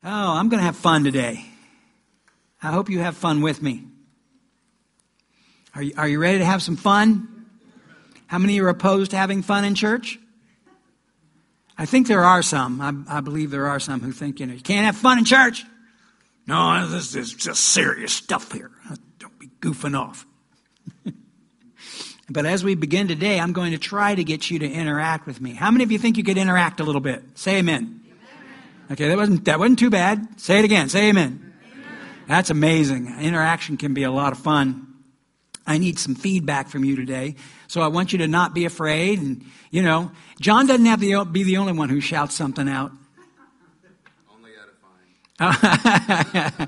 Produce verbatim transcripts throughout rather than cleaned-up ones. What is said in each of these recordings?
Oh, I'm going to have fun today. I hope you have fun with me. Are you, are you ready to have some fun? How many are opposed to having fun in church? I think there are some. I, I believe there are some who think, you know, you can't have fun in church. No, this is just serious stuff here. Don't be goofing off. But as we begin today, I'm going to try to get you to interact with me. How many of you think you could interact a little bit? Say amen. Amen. Okay, that wasn't that wasn't too bad. Say it again. Say amen. Amen. That's amazing. Interaction can be a lot of fun. I need some feedback from you today. So I want you to not be afraid. And, you know, John doesn't have to be the only one who shouts something out. Only edifying.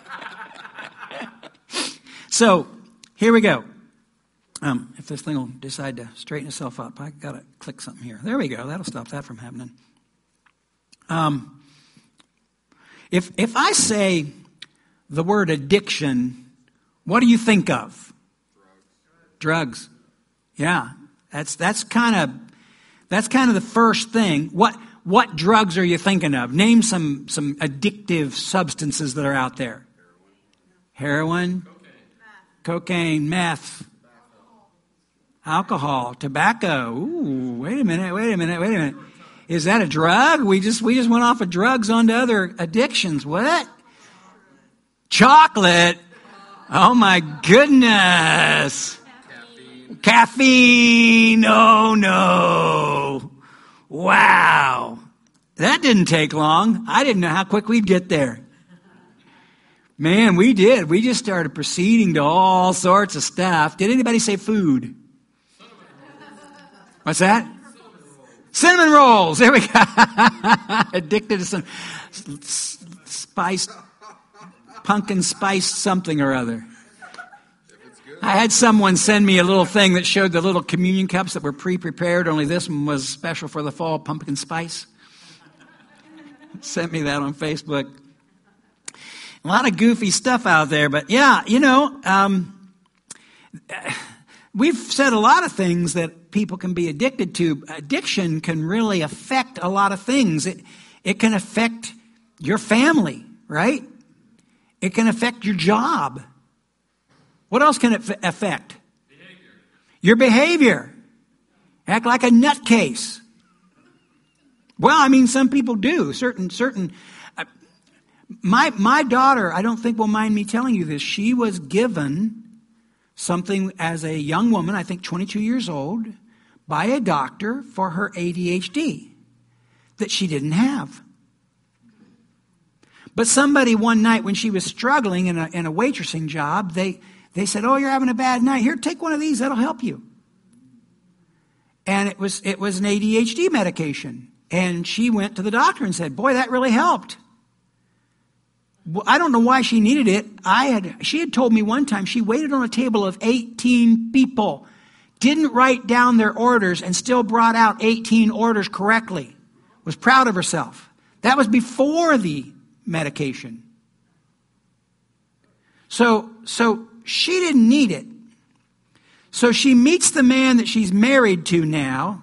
So, here we go. Um, if this thing will decide to straighten itself up, I got to click something here. There we go. That'll stop that from happening. Um, if if I say the word addiction, what do you think of? Drugs. Drugs. Yeah, that's that's kind of that's kind of the first thing. What what drugs are you thinking of? Name some some addictive substances that are out there. Heroin, cocaine, cocaine meth. Alcohol, tobacco. Ooh, wait a minute, wait a minute, wait a minute. Is that a drug? We just we just went off of drugs onto other addictions. What? Chocolate. Oh my goodness. Caffeine. Caffeine. Oh no. Wow. That didn't take long. I didn't know how quick we'd get there. Man, we did. We just started proceeding to all sorts of stuff. Did anybody say food? What's that? Cinnamon rolls. There we go. Addicted to some spiced, pumpkin spice something or other. I had someone send me a little thing that showed the little communion cups that were pre-prepared, only this one was special for the fall, pumpkin spice. Sent me that on Facebook. A lot of goofy stuff out there, but yeah, you know, um, we've said a lot of things that people can be addicted to. Addiction can really affect a lot of things. It, it can affect your family, right? It can affect your job. What else can it f- affect? Behavior. Your behavior. Act like a nutcase. Well, I mean, some people do. Certain, certain. Uh, my my daughter, I don't think will mind me telling you this. She was given something as a young woman, I think twenty-two years old, by a doctor for her A D H D that she didn't have. But somebody one night when she was struggling in a, in a waitressing job, they, they said, oh, you're having a bad night. Here, take one of these. That'll help you. And it was it was an A D H D medication. And she went to the doctor and said, boy, that really helped. Well, I don't know why she needed it. I had she had told me one time she waited on a table of eighteen people, didn't write down their orders, and still brought out eighteen orders correctly. Was proud of herself. That was before the medication. So, so she didn't need it. So she meets the man that she's married to now.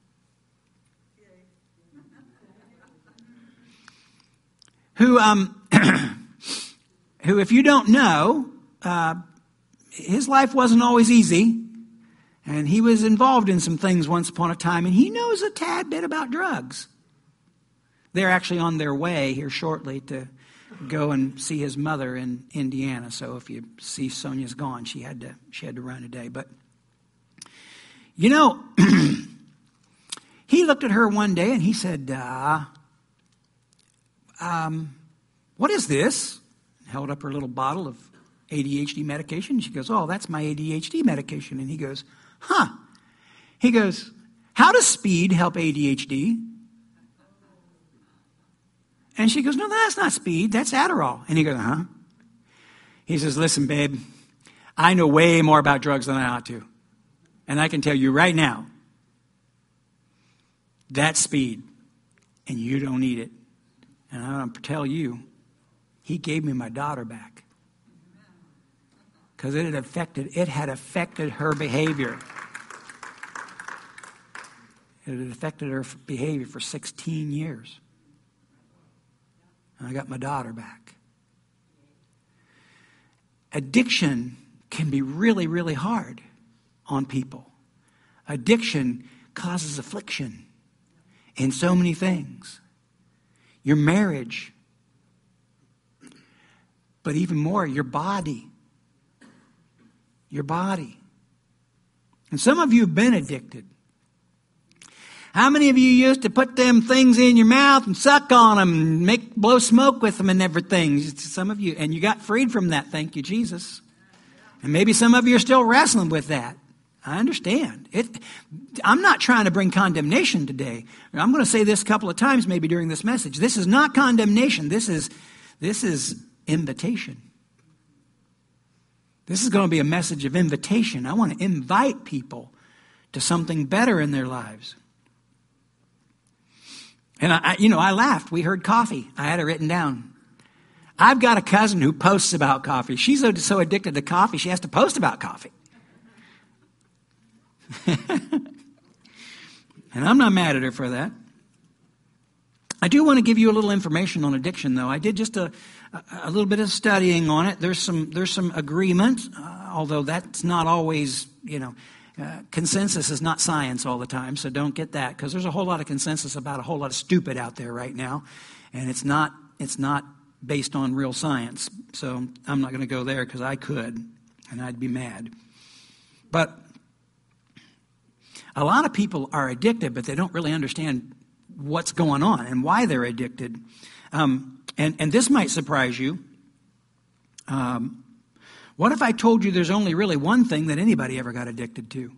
Who, um, who, if you don't know, uh, his life wasn't always easy. And he was involved in some things once upon a time. And he knows a tad bit about drugs. They're actually on their way here shortly to go and see his mother in Indiana. So if you see Sonia's gone, she had to she had to run today. But, you know, he looked at her one day and he said, uh, um, what is this? Held up her little bottle of A D H D medication. She goes, oh, that's my A D H D medication. And he goes, huh. He goes, how does speed help A D H D? And she goes, no, that's not speed. That's Adderall. And he goes, huh? He says, listen, babe, I know way more about drugs than I ought to. And I can tell you right now, that's speed. And you don't need it. And I'm going to tell you, he gave me my daughter back. Because it had affected, it had affected her behavior. It had affected her behavior for sixteen years. and I got my daughter back. Addiction can be really, really hard on people. Addiction causes affliction in so many things. Your marriage, but even more, your body. Your body. And some of you have been addicted. How many of you used to put them things in your mouth and suck on them and make blow smoke with them and everything? Some of you, and you got freed from that, thank you, Jesus. And maybe some of you are still wrestling with that. I understand. It, I'm not trying to bring condemnation today. I'm going to say this a couple of times maybe during this message. This is not condemnation. This is, this is invitation. This is going to be a message of invitation. I want to invite people to something better in their lives. And, I, you know, I laughed. We heard coffee. I had it written down. I've got a cousin who posts about coffee. She's so, so addicted to coffee, she has to post about coffee. And I'm not mad at her for that. I do want to give you a little information on addiction, though. I did just a, a little bit of studying on it. There's some there's some agreement, uh, although that's not always, you know, uh, consensus is not science all the time, so don't get that, because there's a whole lot of consensus about a whole lot of stupid out there right now, and it's not it's not based on real science. So I'm not going to go there because I could, and I'd be mad. But a lot of people are addicted, but they don't really understand what's going on and why they're addicted. Um, and, and this might surprise you. Um, what if I told you there's only really one thing that anybody ever got addicted to?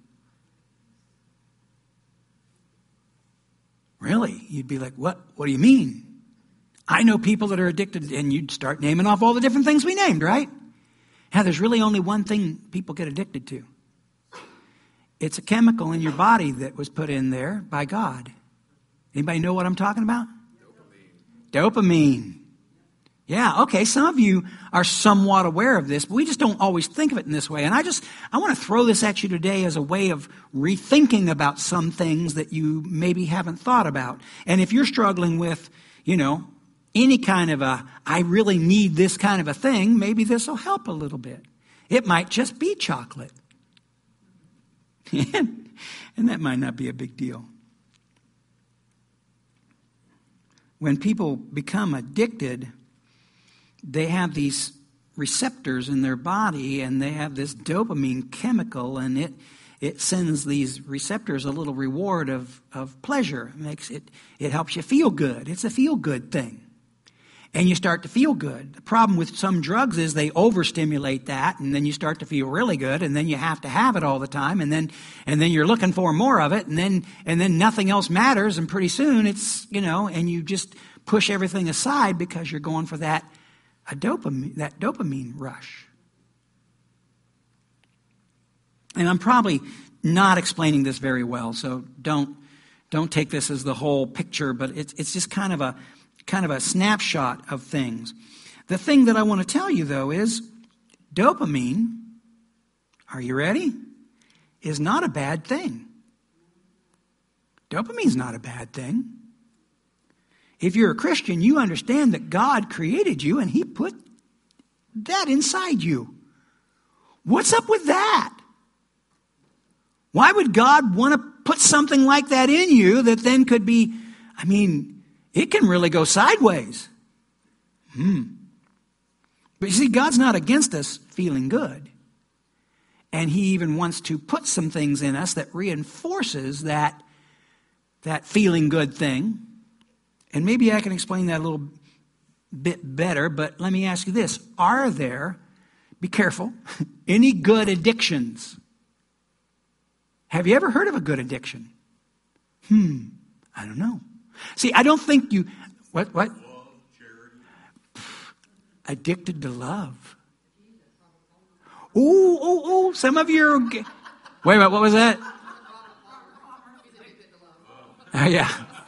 Really? You'd be like, what? What do you mean? I know people that are addicted, and you'd start naming off all the different things we named, right? Yeah, there's really only one thing people get addicted to. It's a chemical in your body that was put in there by God. Anybody know what I'm talking about? Dopamine. Dopamine. Yeah, okay, some of you are somewhat aware of this, but we just don't always think of it in this way. And I just, I want to throw this at you today as a way of rethinking about some things that you maybe haven't thought about. And if you're struggling with, you know, any kind of a, I really need this kind of a thing, maybe this will help a little bit. It might just be chocolate. And that might not be a big deal. When people become addicted, they have these receptors in their body, and they have this dopamine chemical, and it it sends these receptors a little reward of, of pleasure. It makes it it helps you feel good. It's a feel-good thing. And you start to feel good. The problem with some drugs is they overstimulate that, and then you start to feel really good, and then you have to have it all the time, and then and then you're looking for more of it, and then and then nothing else matters, and pretty soon it's, you know, and you just push everything aside because you're going for that a dopamine that dopamine rush. And I'm probably not explaining this very well, so don't don't take this as the whole picture, but it's it's just kind of a kind of a snapshot of things. The thing that I want to tell you, though, is dopamine, are you ready, is not a bad thing. Dopamine's not a bad thing. If you're a Christian, you understand that God created you and He put that inside you. What's up with that? Why would God want to put something like that in you that then could be, I mean, it can really go sideways. Hmm. But you see, God's not against us feeling good. And He even wants to put some things in us that reinforces that, that feeling good thing. And maybe I can explain that a little bit better, but let me ask you this. Are there, be careful, any good addictions? Have you ever heard of a good addiction? Hmm, I don't know. See, I don't think you, what, what? Love, charity. Addicted to love. Ooh, ooh, ooh, some of you are, wait, wait, what was that? Oh, yeah.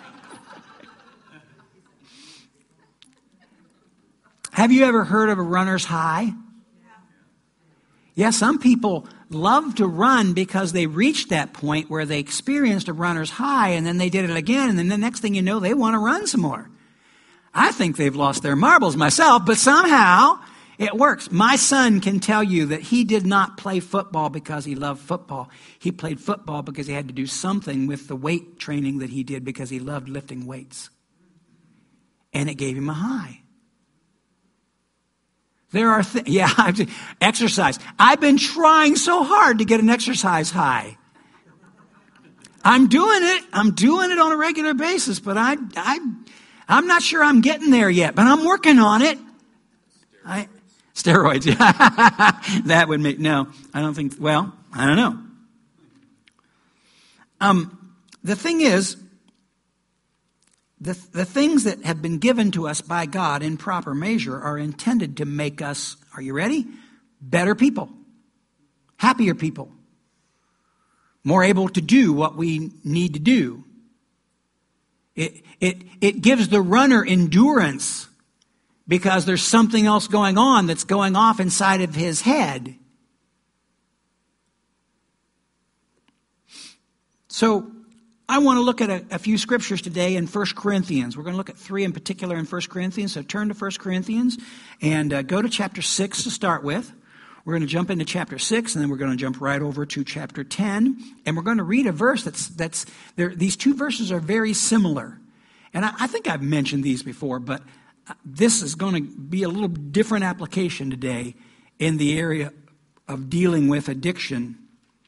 Have you ever heard of a runner's high? Yeah, some people love to run because they reached that point where they experienced a runner's high, and then they did it again, and then the next thing you know, they want to run some more. I think they've lost their marbles myself, but somehow it works. My son can tell you that he did not play football because he loved football. He played football because he had to do something with the weight training that he did because he loved lifting weights. And it gave him a high. There are things, yeah, exercise. I've been trying so hard to get an exercise high. I'm doing it. I'm doing it on a regular basis, but I, I, I'm not sure I'm getting there yet, but I'm working on it. I, steroids, yeah. That would make, no, I don't think, well, I don't know. Um, the thing is, the, the things that have been given to us by God in proper measure are intended to make us, are you ready? Better people, happier people, more able to do what we need to do. It, it, it gives the runner endurance because there's something else going on that's going off inside of his head. So I want to look at a, a few scriptures today in First Corinthians. We're going to look at three in particular in First Corinthians. So turn to First Corinthians and uh, go to chapter six to start with. We're going to jump into chapter six, and then we're going to jump right over to chapter ten. And we're going to read a verse that's, that's there. These two verses are very similar. And I, I think I've mentioned these before, but this is going to be a little different application today in the area of dealing with addiction.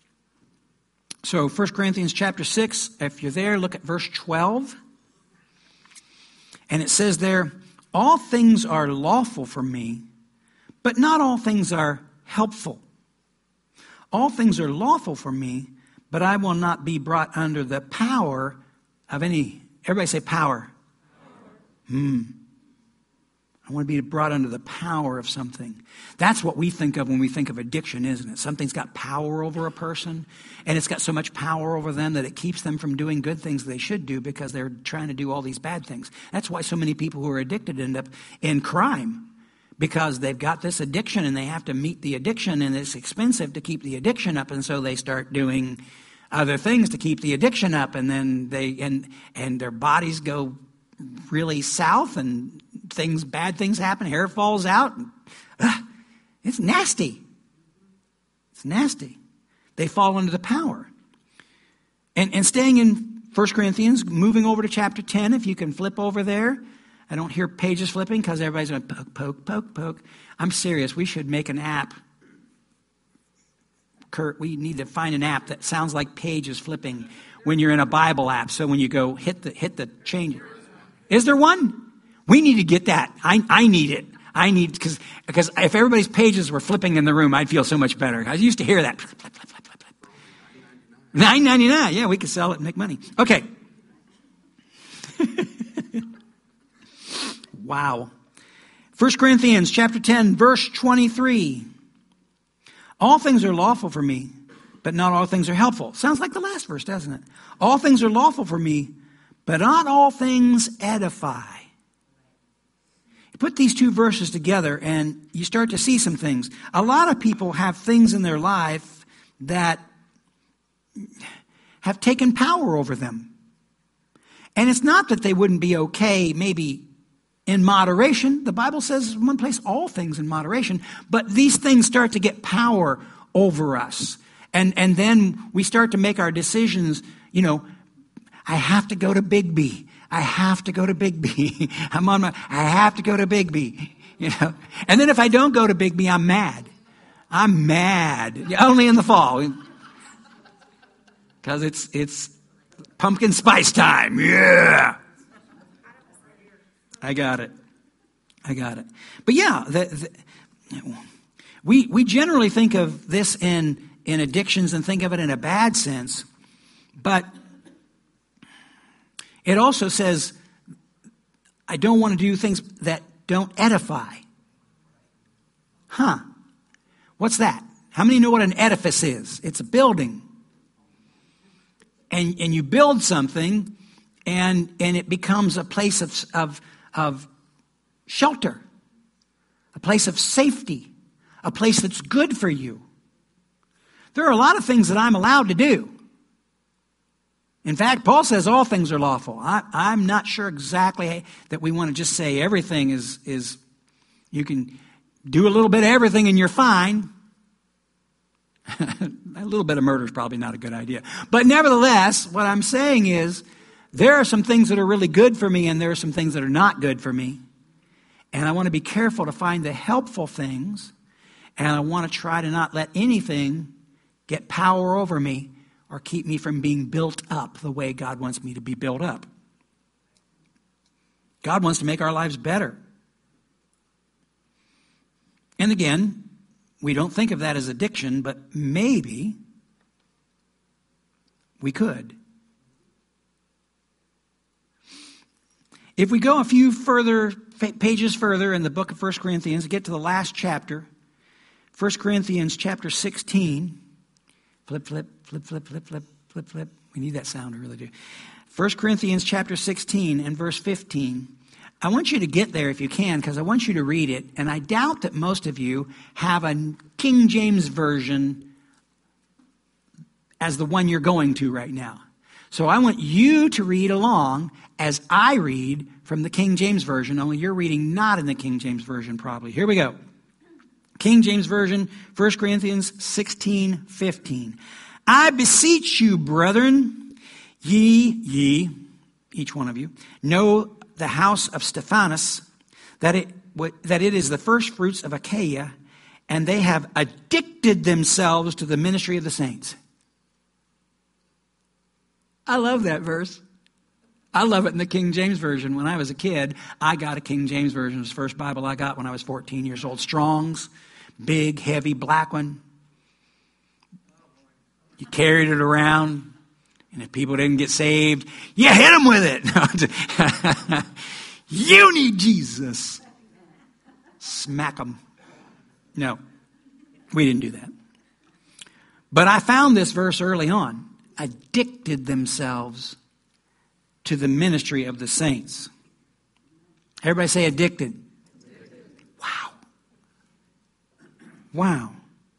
So First Corinthians chapter six, if you're there, look at verse twelve. And it says there, all things are lawful for me, but not all things are helpful. All things are lawful for me, but I will not be brought under the power of any. Everybody say power. Hmm. I want to be brought under the power of something. That's what we think of when we think of addiction, isn't it? Something's got power over a person, and it's got so much power over them that it keeps them from doing good things they should do because they're trying to do all these bad things. That's why so many people who are addicted end up in crime, because they've got this addiction and they have to meet the addiction, and it's expensive to keep the addiction up, and so they start doing other things to keep the addiction up, and then they and and their bodies go really south, and things, bad things happen. Hair falls out. And, uh, it's nasty. It's nasty. They fall under the power. And and staying in First Corinthians, moving over to chapter ten, if you can flip over there. I don't hear pages flipping because everybody's going poke, poke, poke, poke. I'm serious. We should make an app. Kurt, we need to find an app that sounds like pages flipping when you're in a Bible app. So when you go hit the hit the change. Is there one? We need to get that. I I need it. I need, because because if everybody's pages were flipping in the room, I'd feel so much better. I used to hear that. nine ninety-nine. Yeah, we could sell it and make money. Okay. Wow. First Corinthians chapter ten, verse twenty-three. All things are lawful for me, but not all things are helpful. Sounds like the last verse, doesn't it? All things are lawful for me, but not all things edify. You put these two verses together and you start to see some things. A lot of people have things in their life that have taken power over them. And it's not that they wouldn't be okay, maybe in moderation. The Bible says in one place, all things in moderation. But these things start to get power over us. And, and then we start to make our decisions, you know, I have to go to Bigby. I have to go to Bigby. I'm on my, I have to go to Bigby. You know, and then if I don't go to Bigby, I'm mad. I'm mad. Only in the fall. Because it's, it's pumpkin spice time. Yeah. I got it. I got it. But yeah, the, the, we we generally think of this in, in addictions and think of it in a bad sense. But it also says, I don't want to do things that don't edify. Huh. What's that? How many know what an edifice is? It's a building. And and you build something, and and it becomes a place of of of shelter, a place of safety, a place that's good for you. There are a lot of things that I'm allowed to do In fact, Paul says all things are lawful. I, I'm not sure exactly that we want to just say everything is, is, you can do a little bit of everything and you're fine. A little bit of murder is probably not a good idea. But nevertheless, what I'm saying is there are some things that are really good for me and there are some things that are not good for me. And I want to be careful to find the helpful things. And I want to try to not let anything get power over me or keep me from being built up the way God wants me to be built up. God wants to make our lives better. And again, we don't think of that as addiction, but maybe we could. If we go a few further pages further in the book of First Corinthians, get to the last chapter, First Corinthians chapter sixteen. Flip, flip, flip, flip, flip, flip, flip, flip. We need that sound, we really do. First Corinthians chapter sixteen and verse fifteen. I want you to get there if you can, because I want you to read it. And I doubt that most of you have a King James version as the one you're going to right now. So I want you to read along as I read from the King James version, only you're reading not in the King James version probably. Here we go. King James Version, First Corinthians sixteen fifteen. I beseech you, brethren, ye, ye, each one of you, know the house of Stephanus, that it, that it is the first fruits of Achaia, and they have addicted themselves to the ministry of the saints. I love that verse. I love it in the King James Version. When I was a kid, I got a King James Version. It was the first Bible I got when I was fourteen years old. Strong's. Big, heavy, black one. You carried it around, and if people didn't get saved, you hit them with it. You need Jesus. Smack them. No, we didn't do that. But I found this verse early on. Addicted themselves to the ministry of the saints. Everybody say addicted. Wow. Wow.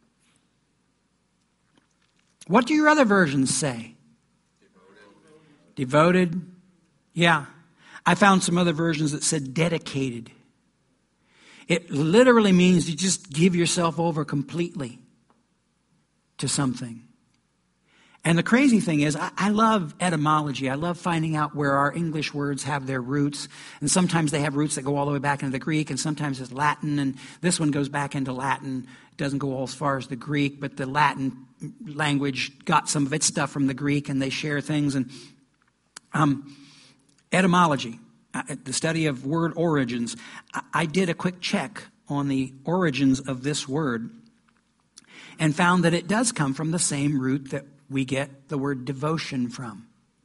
What do your other versions say? Devoted. Devoted. Yeah. I found some other versions that said dedicated. It literally means you just give yourself over completely to something. And the crazy thing is, I, I love etymology. I love finding out where our English words have their roots. And sometimes they have roots that go all the way back into the Greek, and sometimes it's Latin. And this one goes back into Latin. It doesn't go as far as the Greek, but the Latin language got some of its stuff from the Greek, and they share things. And um, etymology, uh, the study of word origins. I, I did a quick check on the origins of this word and found that it does come from the same root that we get the word devotion from.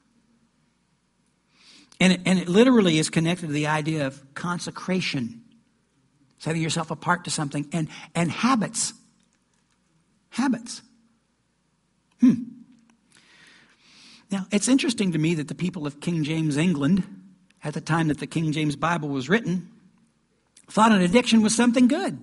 And it, and it literally is connected to the idea of consecration, setting yourself apart to something, and, and habits. Habits. Hmm. Now, it's interesting to me that the people of King James England, at the time that the King James Bible was written, thought an addiction was something good.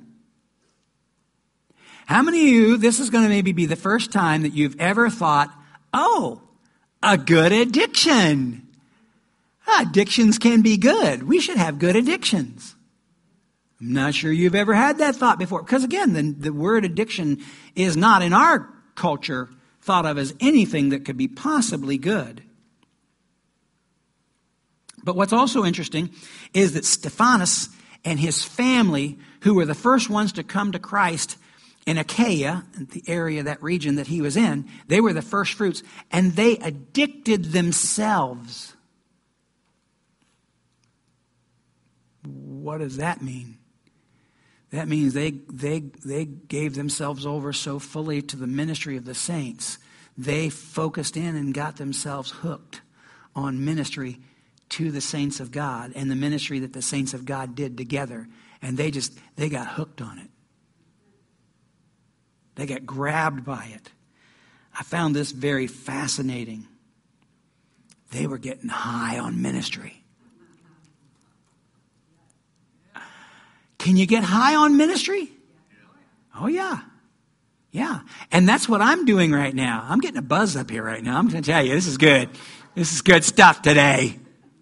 How many of you, this is going to maybe be the first time that you've ever thought, oh, a good addiction. Addictions can be good. We should have good addictions. I'm not sure you've ever had that thought before. Because again, the, the word addiction is not in our culture thought of as anything that could be possibly good. But what's also interesting is that Stephanus and his family, who were the first ones to come to Christ in Achaia, the area, that region that he was in, they were the first fruits, and they addicted themselves. What does that mean? That means they they they gave themselves over so fully to the ministry of the saints. They focused in and got themselves hooked on ministry to the saints of God and the ministry that the saints of God did together. And they just, they got hooked on it. They got grabbed by it. I found this very fascinating. They were getting high on ministry. Can you get high on ministry? Oh, yeah. Yeah. And that's what I'm doing right now. I'm getting a buzz up here right now. I'm going to tell you, this is good. This is good stuff today.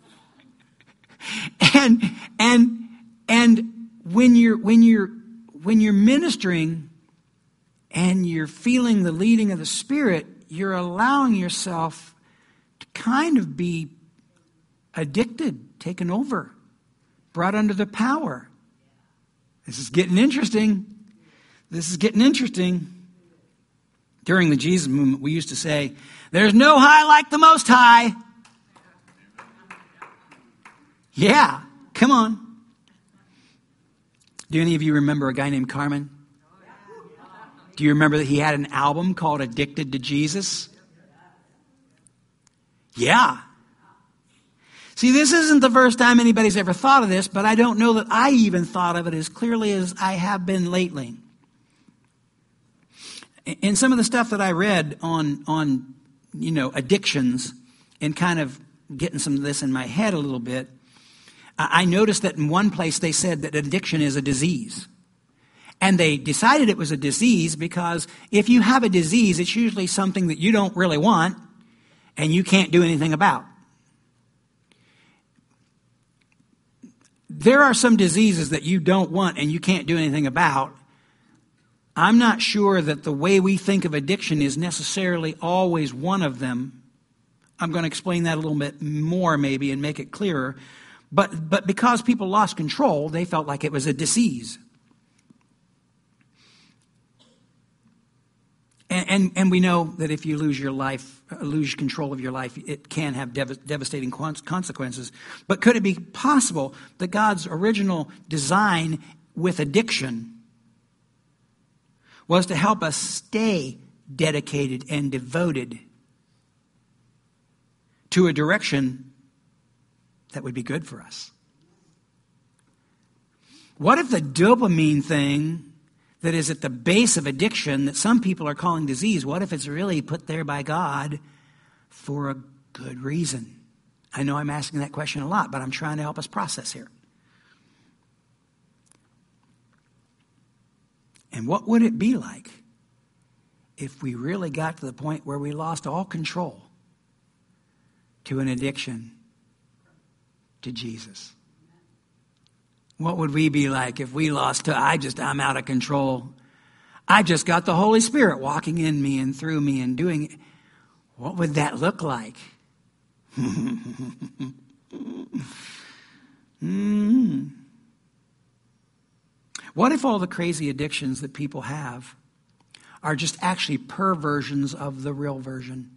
And and and when you're when you're when you're ministering and you're feeling the leading of the Spirit, you're allowing yourself to kind of be addicted, taken over, brought under the power. This is getting interesting. This is getting interesting. During the Jesus movement, we used to say, there's no high like the Most High. Yeah, come on. Do any of you remember a guy named Carmen? Do you remember that he had an album called Addicted to Jesus? Yeah. See, this isn't the first time anybody's ever thought of this, but I don't know that I even thought of it as clearly as I have been lately. In some of the stuff that I read on, on you know, addictions and kind of getting some of this in my head a little bit, I noticed that in one place they said that addiction is a disease. And they decided it was a disease because if you have a disease, it's usually something that you don't really want and you can't do anything about. There are some diseases that you don't want and you can't do anything about. I'm not sure that the way we think of addiction is necessarily always one of them. I'm going to explain that a little bit more maybe and make it clearer. But but because people lost control, they felt like it was a disease. And, and, and we know that if you lose your life, lose control of your life, it can have dev- devastating consequences. But could it be possible that God's original design with addiction was to help us stay dedicated and devoted to a direction that would be good for us? What if the dopamine thing that is at the base of addiction that some people are calling disease, what if it's really put there by God for a good reason? I know I'm asking that question a lot, but I'm trying to help us process here. And what would it be like if we really got to the point where we lost all control to an addiction to Jesus? What would we be like if we lost to, I just, I'm out of control. I just got the Holy Spirit walking in me and through me and doing it. What would that look like? mm. What if all the crazy addictions that people have are just actually perversions of the real version?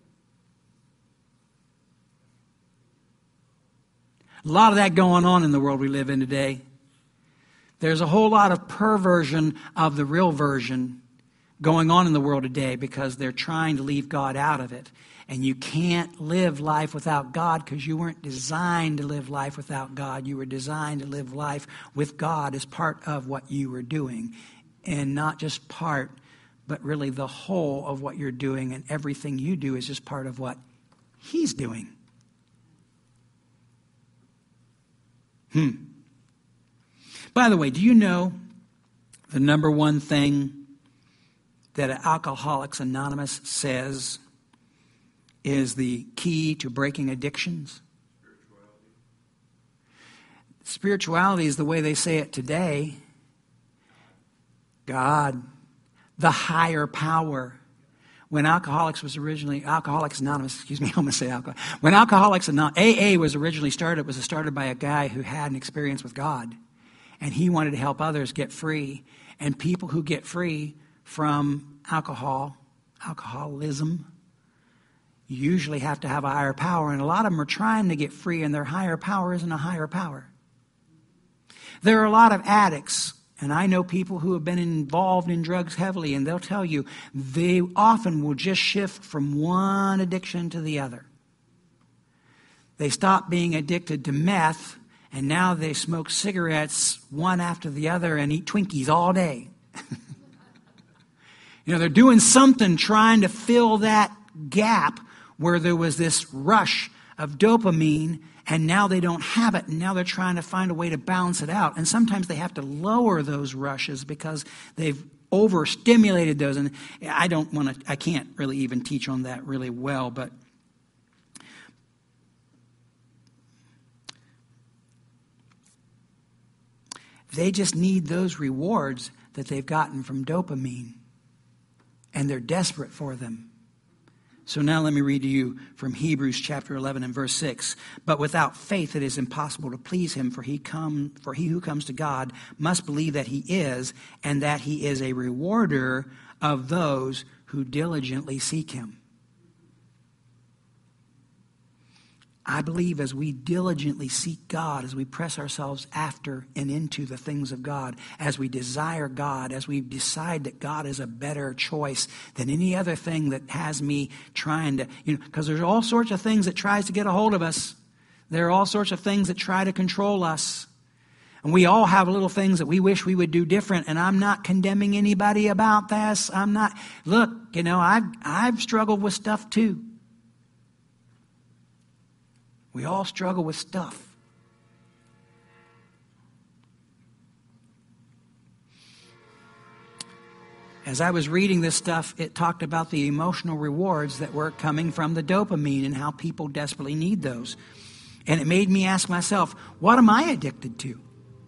A lot of that going on in the world we live in today. There's a whole lot of perversion of the real version going on in the world today because they're trying to leave God out of it. And you can't live life without God because you weren't designed to live life without God. You were designed to live life with God as part of what you were doing. And not just part, but really the whole of what you're doing. And everything you do is just part of what He's doing. Hmm. By the way, do you know the number one thing that Alcoholics Anonymous says is the key to breaking addictions? Spirituality. Spirituality is the way they say it today. God, the higher power. When Alcoholics was originally, Alcoholics Anonymous, excuse me, I'm going to say alcohol. When Alcoholics Anonymous, A A was originally started, it was started by a guy who had an experience with God. And he wanted to help others get free. And people who get free from alcohol, alcoholism, usually have to have a higher power. And a lot of them are trying to get free, and their higher power isn't a higher power. There are a lot of addicts. And I know people who have been involved in drugs heavily, and they'll tell you they often will just shift from one addiction to the other. They stop being addicted to meth, and now they smoke cigarettes one after the other and eat Twinkies all day. You know, they're doing something trying to fill that gap where there was this rush of dopamine, and now they don't have it, and now they're trying to find a way to balance it out. And sometimes they have to lower those rushes because they've overstimulated those. And I don't want to, I can't really even teach on that really well, but They just need those rewards that they've gotten from dopamine. And they're desperate for them. So now let me read to you from Hebrews chapter eleven and verse six. But without faith it is impossible to please him, for he come for he who comes to God must believe that he is, and that he is a rewarder of those who diligently seek him. I believe as we diligently seek God, as we press ourselves after and into the things of God, as we desire God, as we decide that God is a better choice than any other thing that has me trying to, you know, because there's all sorts of things that tries to get a hold of us. There are all sorts of things that try to control us. And we all have little things that we wish we would do different. And I'm not condemning anybody about this. I'm not, look, you know, I've, I've struggled with stuff too. We all struggle with stuff. As I was reading this stuff, it talked about the emotional rewards that were coming from the dopamine and how people desperately need those. And it made me ask myself, what am I addicted to?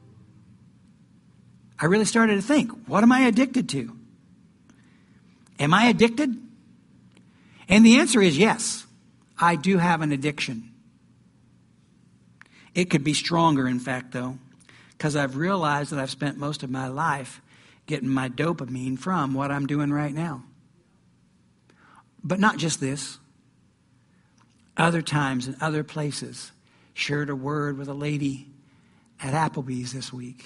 I really started to think, what am I addicted to? Am I addicted? And the answer is yes, I do have an addiction. It could be stronger, in fact, though, because I've realized that I've spent most of my life getting my dopamine from what I'm doing right now. But not just this. Other times and other places. Shared a word with a lady at Applebee's this week.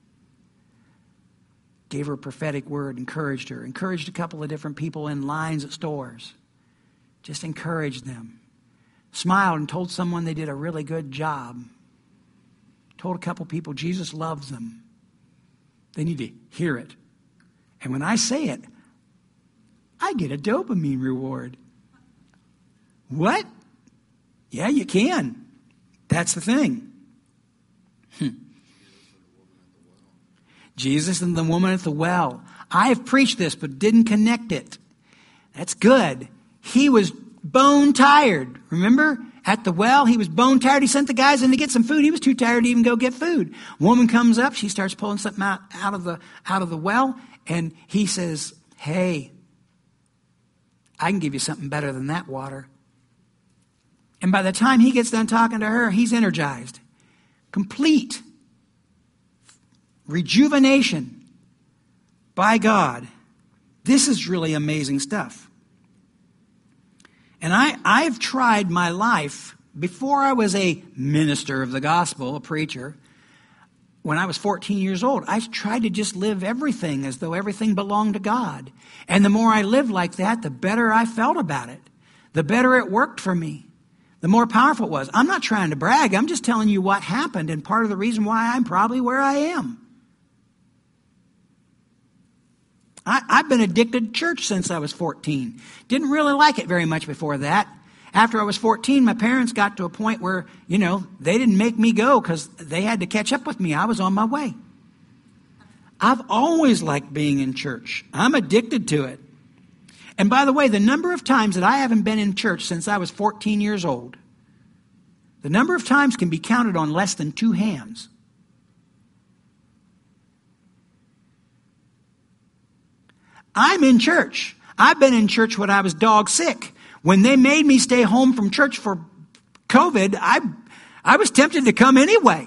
Gave her a prophetic word, encouraged her. Encouraged a couple of different people in lines at stores. Just encouraged them. Smiled and told someone they did a really good job. Told a couple people Jesus loves them. They need to hear it. And when I say it, I get a dopamine reward. What? Yeah, you can. That's the thing. Hmm. Jesus and the woman at the well. I have preached this but didn't connect it. That's good. He was bone tired. Remember? At the well, he was bone tired. He sent the guys in to get some food. He was too tired to even go get food. Woman comes up. She starts pulling something out, out of the out of the well. And he says, hey, I can give you something better than that water. And by the time he gets done talking to her, he's energized. Complete rejuvenation by God. This is really amazing stuff. And I, I've tried my life, before I was a minister of the gospel, a preacher, when I was fourteen years old, I tried to just live everything as though everything belonged to God. And the more I lived like that, the better I felt about it. The better it worked for me. The more powerful it was. I'm not trying to brag. I'm just telling you what happened and part of the reason why I'm probably where I am. I, I've been addicted to church since I was fourteen. Didn't really like it very much before that. After I was fourteen, my parents got to a point where, you know, they didn't make me go because they had to catch up with me. I was on my way. I've always liked being in church. I'm addicted to it. And by the way, the number of times that I haven't been in church since I was fourteen years old, the number of times can be counted on less than two hands. I'm in church. I've been in church when I was dog sick. When they made me stay home from church for COVID, I, I was tempted to come anyway.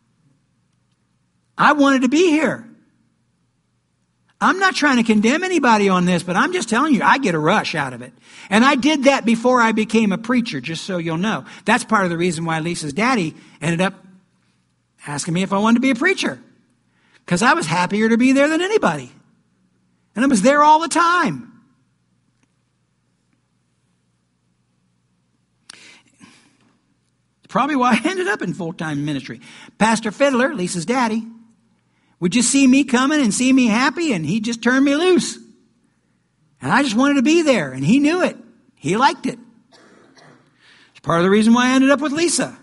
I wanted to be here. I'm not trying to condemn anybody on this, but I'm just telling you, I get a rush out of it. And I did that before I became a preacher, just so you'll know. That's part of the reason why Lisa's daddy ended up asking me if I wanted to be a preacher. Because I was happier to be there than anybody. And I was there all the time. Probably why I ended up in full-time ministry. Pastor Fiddler, Lisa's daddy, would just see me coming and see me happy, and he just turned me loose. And I just wanted to be there, and he knew it. He liked it. It's part of the reason why I ended up with Lisa.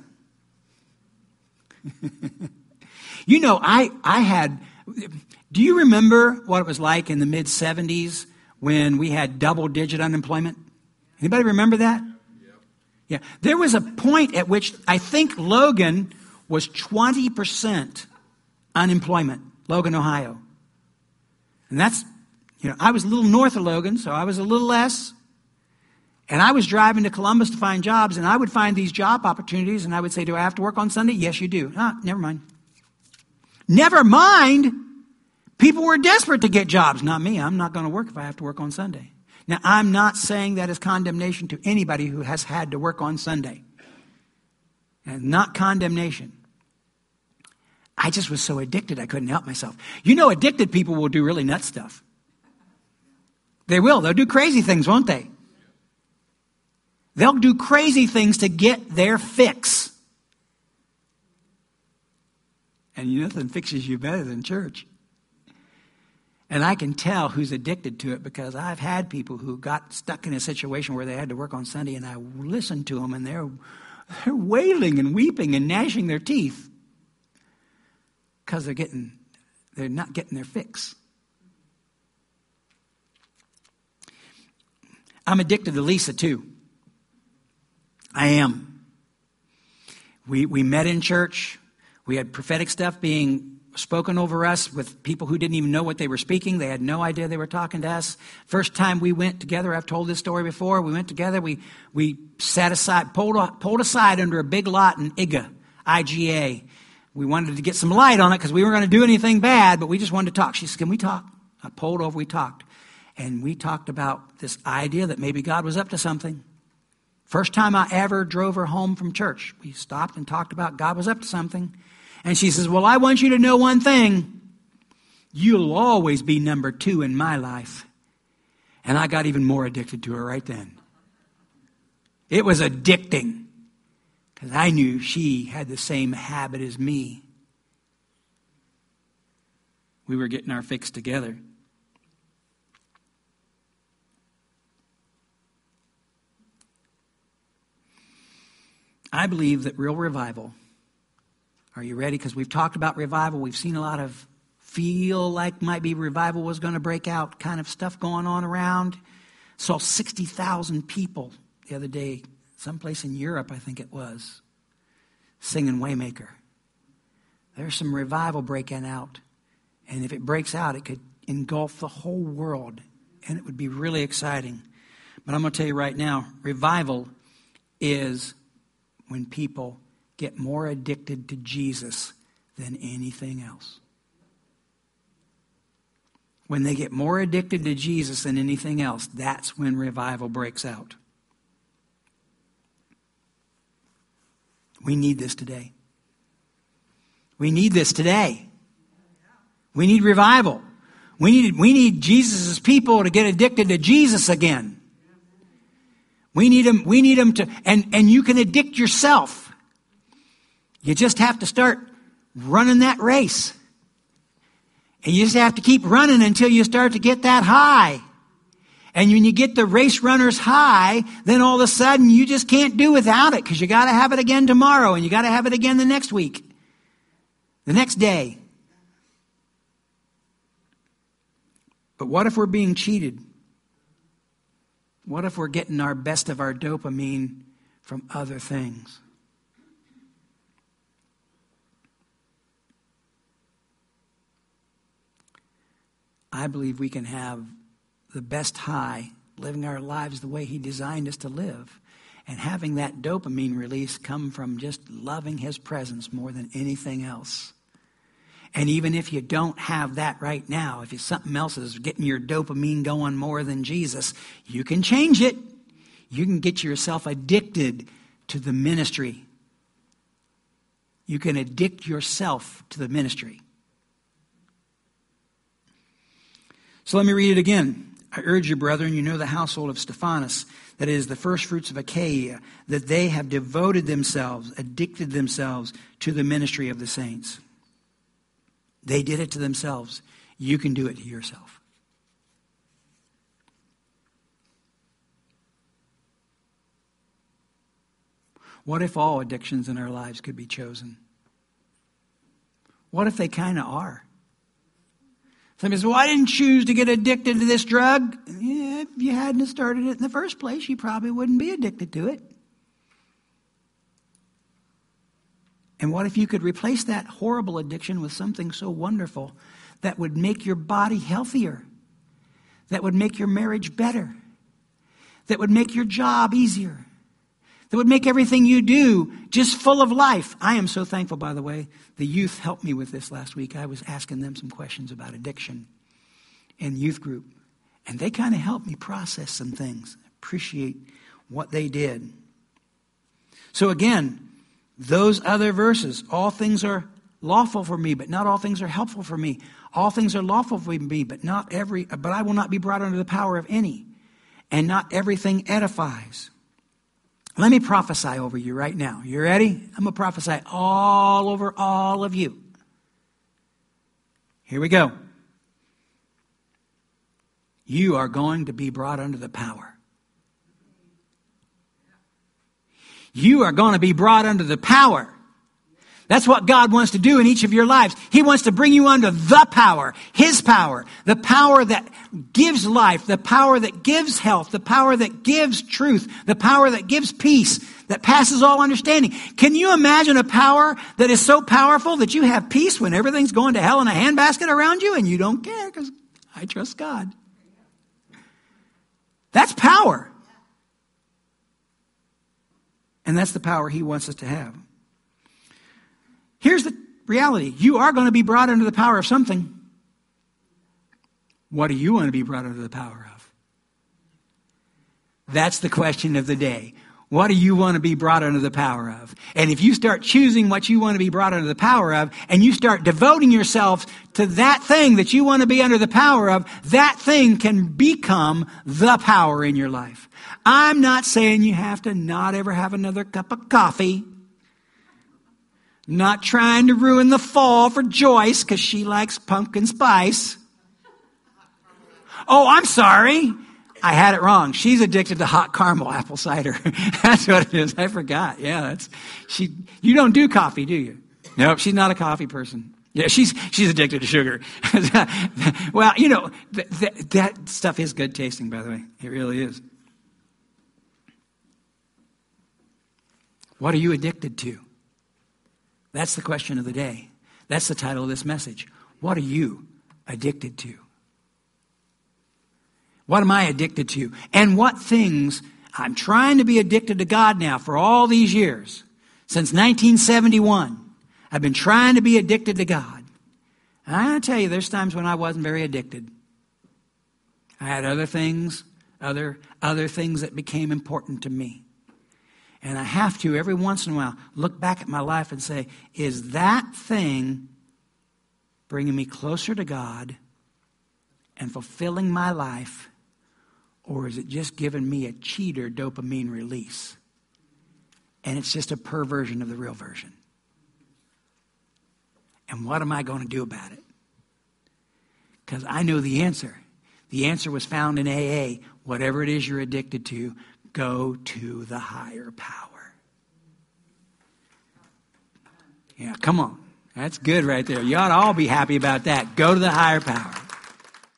You know, I, I had... Do you remember what it was like in the mid-seventies when we had double-digit unemployment? Anybody remember that? Yeah. There was a point at which I think Logan was twenty percent unemployment, Logan, Ohio. And that's, you know, I was a little north of Logan, so I was a little less. And I was driving to Columbus to find jobs, and I would find these job opportunities, and I would say, do I have to work on Sunday? Yes, you do. Ah, never mind. Never mind. People were desperate to get jobs. Not me. I'm not going to work if I have to work on Sunday. Now, I'm not saying that as condemnation to anybody who has had to work on Sunday. And not condemnation. I just was so addicted I couldn't help myself. You know, addicted people will do really nuts stuff. They will. They'll do crazy things, won't they? They'll do crazy things to get their fix. And nothing fixes you better than church. And I can tell who's addicted to it because I've had people who got stuck in a situation where they had to work on Sunday, and I listened to them, and they're, they're wailing and weeping and gnashing their teeth because they're getting, they're not getting their fix. I'm addicted to Lisa too. I am. We we met in church. We had prophetic stuff being spoken over us with people who didn't even know what they were speaking. They had no idea they were talking to us. First time we went together, I've told this story before, we went together, we we sat aside, pulled, pulled aside under a big lot in I G A, I G A. We wanted to get some light on it because we weren't going to do anything bad, but we just wanted to talk. She said, can we talk? I pulled over, we talked. And we talked about this idea that maybe God was up to something. First time I ever drove her home from church. We stopped and talked about God was up to something. And she says, well, I want you to know one thing. You'll always be number two in my life. And I got even more addicted to her right then. It was addicting. Because I knew she had the same habit as me. We were getting our fix together. I believe that real revival, are you ready? Because we've talked about revival. We've seen a lot of feel like might be revival was going to break out kind of stuff going on around. Saw sixty thousand people the other day, someplace in Europe, I think it was, singing Waymaker. There's some revival breaking out. And if it breaks out, it could engulf the whole world. And it would be really exciting. But I'm going to tell you right now, revival is when people get more addicted to Jesus than anything else. When they get more addicted to Jesus than anything else, that's when revival breaks out. We need this today. We need this today. We need revival. We need, we need Jesus' people to get addicted to Jesus again. We need them, we need them to, and, and you can addict yourself. You just have to start running that race. And you just have to keep running until you start to get that high. And when you get the race runner's high, then all of a sudden you just can't do without it because you got to have it again tomorrow and you got to have it again the next week, the next day. But what if we're being cheated? What if we're getting our best of our dopamine from other things? I believe we can have the best high, living our lives the way He designed us to live, and having that dopamine release come from just loving His presence more than anything else. And even if you don't have that right now, if something else is getting your dopamine going more than Jesus, you can change it. You can get yourself addicted to the ministry. You can addict yourself to the ministry. So let me read it again. I urge you, brethren, you know the household of Stephanas, that is the first fruits of Achaia, that they have devoted themselves, addicted themselves to the ministry of the saints. They did it to themselves. You can do it to yourself. What if all addictions in our lives could be chosen? What if they kind of are? Somebody says, well, I didn't choose to get addicted to this drug. Yeah, if you hadn't started it in the first place, you probably wouldn't be addicted to it. And what if you could replace that horrible addiction with something so wonderful that would make your body healthier, that would make your marriage better, that would make your job easier, that would make everything you do just full of life? I am so thankful, by the way. The youth helped me with this last week. I was asking them some questions about addiction in youth group, and they kind of helped me process some things. Appreciate what they did. So again, those other verses, all things are lawful for me, but not all things are helpful for me. All things are lawful for me, but not every, but I will not be brought under the power of any. And not everything edifies. Let me prophesy over you right now. You ready? I'm going to prophesy all over all of you. Here we go. You are going to be brought under the power. You are going to be brought under the power. That's what God wants to do in each of your lives. He wants to bring you under the power, His power, the power that gives life, the power that gives health, the power that gives truth, the power that gives peace, that passes all understanding. Can you imagine a power that is so powerful that you have peace when everything's going to hell in a handbasket around you and you don't care because I trust God? That's power. And that's the power He wants us to have. Here's the reality. You are going to be brought under the power of something. What do you want to be brought under the power of? That's the question of the day. What do you want to be brought under the power of? And if you start choosing what you want to be brought under the power of, and you start devoting yourself to that thing that you want to be under the power of, that thing can become the power in your life. I'm not saying you have to not ever have another cup of coffee. Not trying to ruin the fall for Joyce because she likes pumpkin spice. Oh, I'm sorry. I had it wrong. She's addicted to hot caramel apple cider. That's what it is. I forgot. Yeah, that's she. You don't do coffee, do you? Nope, she's not a coffee person. Yeah, she's she's addicted to sugar. Well, you know, th- th- that stuff is good tasting, by the way. It really is. What are you addicted to? That's the question of the day. That's the title of this message. What are you addicted to? What am I addicted to? And what things, I'm trying to be addicted to God now for all these years. Since nineteen seventy-one, I've been trying to be addicted to God. And I gotta tell you, there's times when I wasn't very addicted. I had other things, other, other things that became important to me. And I have to, every once in a while, look back at my life and say, is that thing bringing me closer to God and fulfilling my life, or is it just giving me a cheater dopamine release? And it's just a perversion of the real version. And what am I going to do about it? Because I know the answer. The answer was found in A A. Whatever it is you're addicted to, go to the higher power. Yeah, come on. That's good right there. You ought to all be happy about that. Go to the higher power.